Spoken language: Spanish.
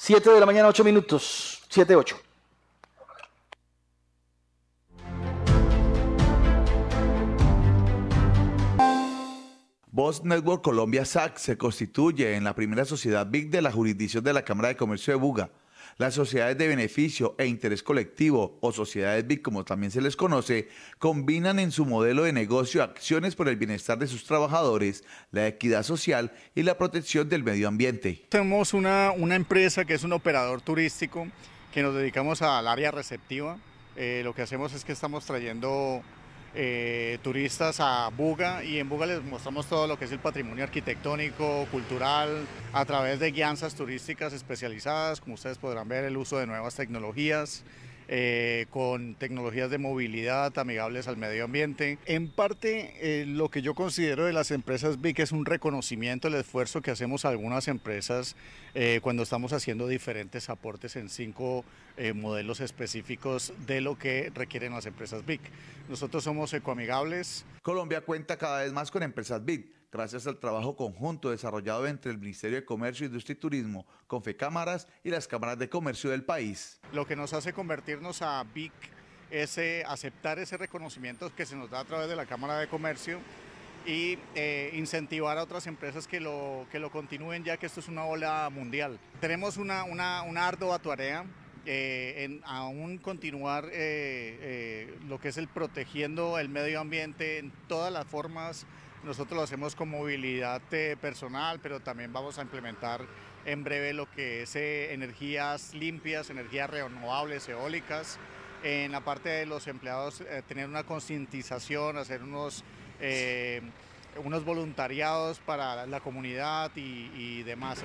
7 de la mañana, 8 minutos. 7, 8. Voz Network Colombia SAC se constituye en la primera sociedad BIC de la jurisdicción de la Cámara de Comercio de Buga. Las sociedades de beneficio e interés colectivo, o sociedades BIC como también se les conoce, combinan en su modelo de negocio acciones por el bienestar de sus trabajadores, la equidad social y la protección del medio ambiente. Tenemos una empresa que es un operador turístico que nos dedicamos al área receptiva. Lo que hacemos es que estamos trayendo turistas a Buga, y en Buga les mostramos todo lo que es el patrimonio arquitectónico, cultural, a través de guianzas turísticas especializadas. Como ustedes podrán ver, el uso de nuevas tecnologías, con tecnologías de movilidad amigables al medio ambiente. En parte, lo que yo considero de las empresas BIC es un reconocimiento del esfuerzo que hacemos algunas empresas cuando estamos haciendo diferentes aportes en 5 modelos específicos de lo que requieren las empresas BIC. Nosotros somos ecoamigables. Colombia cuenta cada vez más con empresas BIC, gracias al trabajo conjunto desarrollado entre el Ministerio de Comercio, Industria y Turismo, Confecámaras y las cámaras de comercio del país. Lo que nos hace convertirnos a BIC es aceptar ese reconocimiento que se nos da a través de la Cámara de Comercio y incentivar a otras empresas que lo continúen, ya que esto es una ola mundial. Tenemos una ardua tarea en aún continuar lo que es el protegiendo el medio ambiente en todas las formas. Nosotros lo hacemos con movilidad personal, pero también vamos a implementar en breve lo que es energías limpias, energías renovables, eólicas. En la parte de los empleados, tener una concientización, hacer unos voluntariados para la comunidad y demás.